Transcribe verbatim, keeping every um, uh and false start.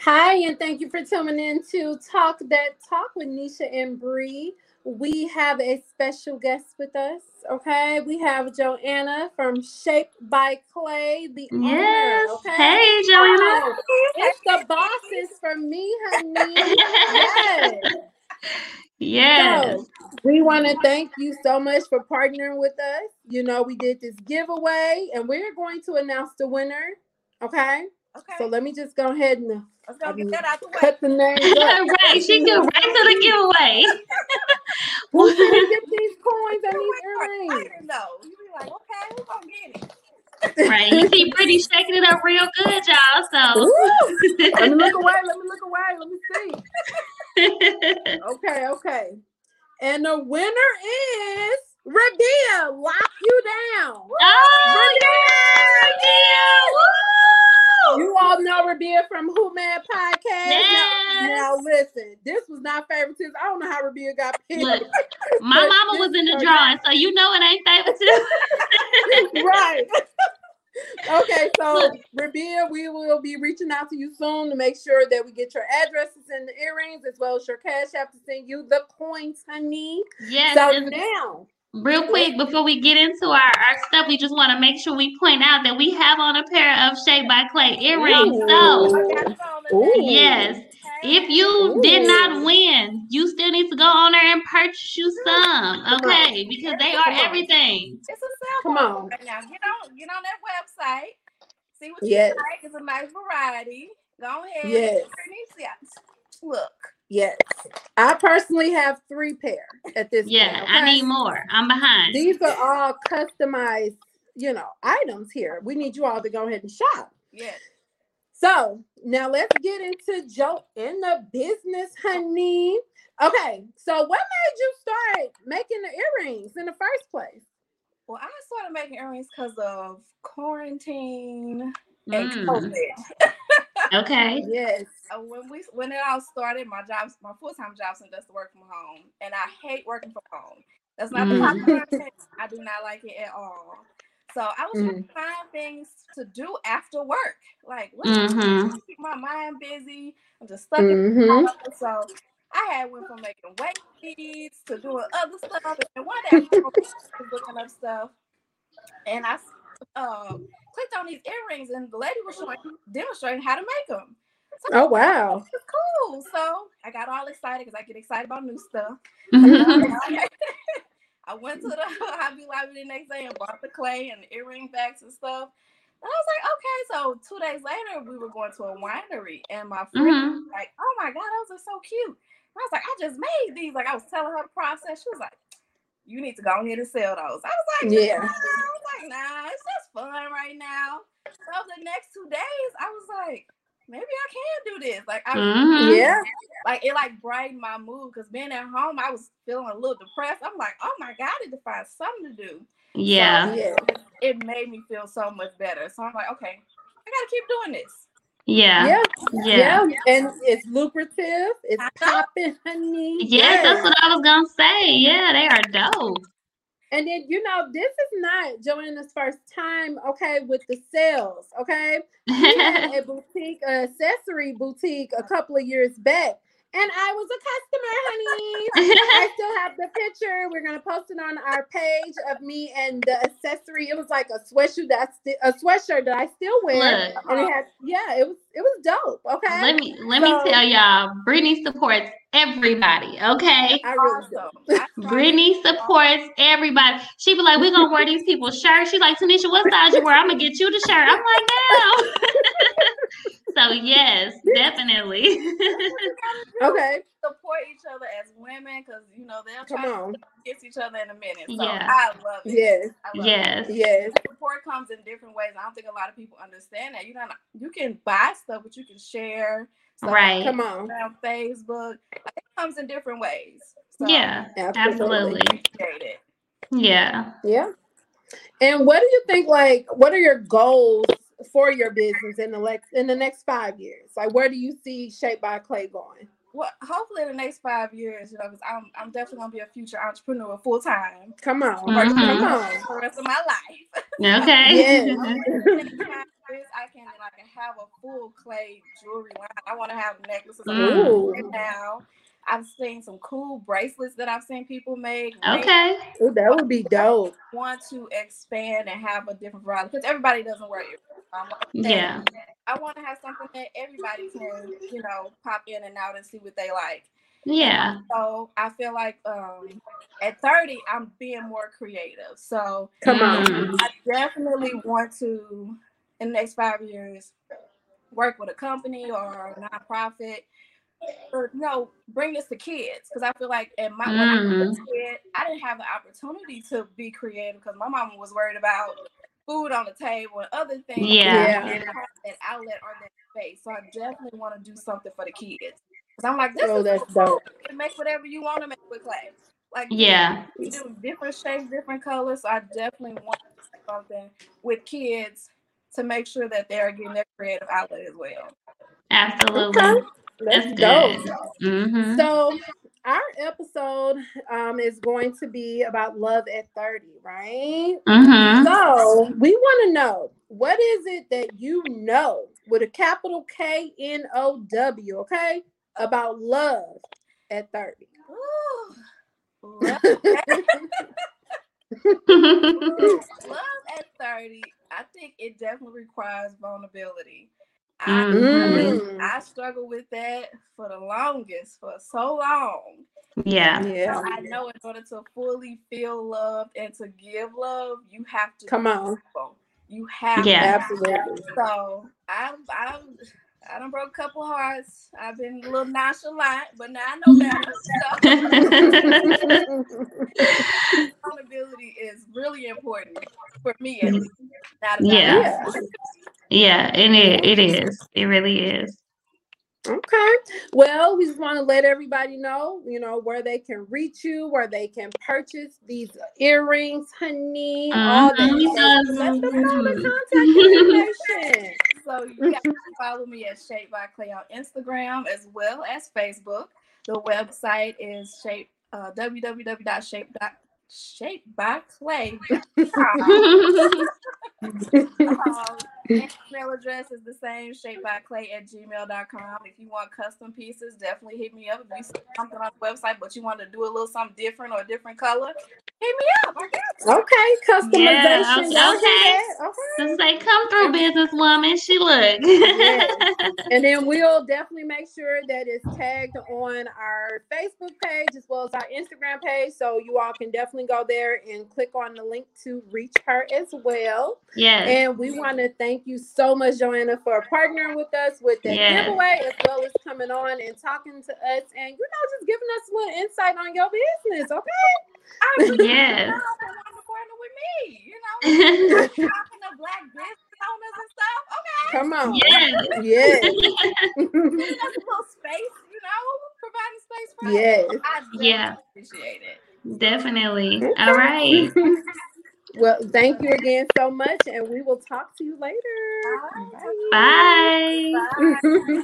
Hi, and thank you for tuning in to Talk That Talk with Nisha and Bree. We have a special guest with us. Okay, we have Joanna from Shaped by Clay, the owner. Yes. Okay, Hey, come Joanna. on, it's the bosses for me, honey. Yes. Yes. So we want to thank you so much for partnering with us. You know, we did this giveaway, and we're going to announce the winner. Okay. Okay. So let me just go ahead and Let's go get um, that out the way. cut the names up. Right. She go right to the giveaway. Who's gonna get these coins and these earrings? No, you be like, okay, we're gonna get it. Right. You see Brittany shaking it up real good, y'all. So let me look away. Let me look away. Let me see. Okay, okay. And the winner is Rabia. Lock you down. Oh, yeah, Rabia. Woo! You all know Rabia from Who Man Podcast. Yes. Now, now listen, this was not favoritism. I don't know how Rabia got picked. Look, my mama was in the drawing, so you know it ain't favoritism. Right. Okay, so Rabia, we will be reaching out to you soon to make sure that we get your addresses and the earrings as well as your cash app to send you the coins, honey. Yes. So and now, real quick, before we get into our, our stuff, we just want to make sure we point out that we have on a pair of Shaped by Clay earrings. So, I got it on the Ooh. day. yes, if you Ooh. did not win, you still need to go on there and purchase you some, Come okay? on. Because they Come are on. everything. It's a cell Come phone on. right now. Get on, get on that website. See what you Yes. like. It's a nice variety. Go ahead. Yes. Look. Yes. I personally have three pair at this Yeah, point. Okay? I need more. I'm behind. These are all customized, you know, items here. We need you all to go ahead and shop. Yes. So now let's get into Joe in the business, honey. Okay, so what made you start making the earrings in the first place? Well, I started making earrings because of quarantine and Mm. COVID. Okay. Yes. Uh, when we when it all started, my job, my full time job, since that's to work from home, and I hate working from home. That's not the Mm. popular. I do not like it at all. So I was trying Mm. to find things to do after work, like what Mm-hmm. to keep my mind busy. I'm just stuck in Mm-hmm. the house. So I had went from making weight beads to doing other stuff, and one day I was looking up stuff, and I uh, clicked on these earrings, and the lady was showing demonstrating how to make them. So Oh wow. it's cool. So I got all excited because I get excited about new stuff. I went to the Hobby Lobby the next day and bought the clay and the earring backs and stuff. And I was like, okay. So two days later, we were going to a winery, and my friend Mm-hmm. was like, oh my God, those are so cute. And I was like, I just made these. Like I was telling her the process. She was like, you need to go ahead and sell those. I was like, Yeah. nah. I was like, nah, it's just fun right now. So the next two days, I was like, maybe I can do this. Like I Mm-hmm. Yeah. like it like brightened my mood because being at home, I was feeling a little depressed. I'm like, oh my God, I need to find something to do. Yeah. So Yeah. it made me feel so much better. So I'm like, okay, I gotta keep doing this. Yeah. Yeah. Yeah. Yeah. And it's lucrative. It's I know. popping, honey. Yes, that's what I was gonna say. Yeah, they are dope. And then, you know, this is not Joanna's first time, okay, with the sales, okay? She had a boutique, a accessory boutique a couple of years back. And I was a customer, honey. I still have the picture. We're gonna post it on our page of me and the accessory. It was like a sweatshirt that I sti- a sweatshirt that I still wear. Look, And it had, yeah, it was it was dope, okay? let me let So- me tell y'all, Brittany supports everybody, okay? I really do. Awesome. I tried Brittany supports everybody. She be like, we're gonna wear these people's shirts. She's like, Tanisha, what size you wear? I'm gonna get you the shirt. I'm like, no. So yes, definitely. Okay, support each other as women because you know they'll come try on. to get each other in a minute. So Yeah. I love it. Yes, I love Yes. it. yes. Support comes in different ways. I don't think a lot of people understand that. You know, you can buy stuff, but you can share stuff Right. Come on. on Facebook. It comes in different ways. So Yeah, Absolutely. absolutely. appreciate it. Yeah. Yeah. And what do you think, like, what are your goals for your business in the next in the next five years? Like, where do you see Shaped by Clay going? Well, hopefully in the next five years, you know, because I'm I'm definitely gonna be a future entrepreneur full time Come on. Mhm. Come on. for the rest of my life. Okay. Yes. this, I can like have a full clay jewelry line. I want to have necklaces. Mm. Now, I've seen some cool bracelets that I've seen people make. Okay. Ooh, that would be dope. I want to expand and have a different variety because everybody doesn't wear it. Um, Yeah. I want to have something that everybody can, you know, pop in and out and see what they like. Yeah. So I feel like um, at thirty, I'm being more creative. So Come on. Mm. I definitely want to, in the next five years, work with a company or a nonprofit. Or no, bring this to kids because I feel like at my when I was a kid, I didn't have the opportunity to be creative because my mama was worried about food on the table and other things. Yeah. I didn't have that outlet or that space, so I definitely want to do something for the kids. Because I'm like, this Oh, is that's cool. dope. You can make whatever you want to make with clay. Like, Yeah. you do different shapes, different colors. So I definitely want to do something with kids to make sure that they're getting their creative outlet as well. Absolutely. Okay. That's, That's dope. good. Mm-hmm. So our episode um, is going to be about love at thirty, right? Mm-hmm. So we want to know, what is it that you know with a capital K N O W, okay, about love at thirty? Ooh, love, love at thirty, I think it definitely requires vulnerability. I, Mm-hmm. I struggle with that for the longest, for so long. Yeah. Yeah. I know in order to fully feel loved and to give love, you have to Come on. You have Yeah. to. Absolutely. So I've I've I done broke a couple hearts. I've been a little nonchalant, but now I know better. So accountability is really important for me at least. Not Yeah. Yeah. Yeah, and it, it is. It really is. Okay. Well, we just want to let everybody know, you know, where they can reach you, where they can purchase these earrings, honey, all that. Mhm. So let them know the contact information. So you guys can follow me at Shape by Clay on Instagram as well as Facebook. The website is shape uh, w w w dot shape by clay dot com. um, email address is the same, shapebyclay at gmail dot com. If you want custom pieces, definitely hit me up. If you see something on the website, but you want to do a little something different or a different color, hit me up. I got you. Okay, customization. Yeah, Y'all okay. hear that? Okay. Just say, come through, businesswoman. She look. Yes. And then we'll definitely make sure that it's tagged on our Facebook page as well as our Instagram page. So you all can definitely go there and click on the link to reach her as well. Yes. And we want to thank you so much, Joanna, for partnering with us with that Yes. giveaway, as well as coming on and talking to us and, you know, just giving us a little insight on your business. Okay. I really Yes. want to partner with me. You know, talking to black business owners and stuff. Okay. Come on. Yes. Yes. That's a little space, you know, providing space for us. Yes. I definitely Yeah. appreciate it. Definitely. All right. Well, thank you again so much, and we will talk to you later. All right. Bye. Bye.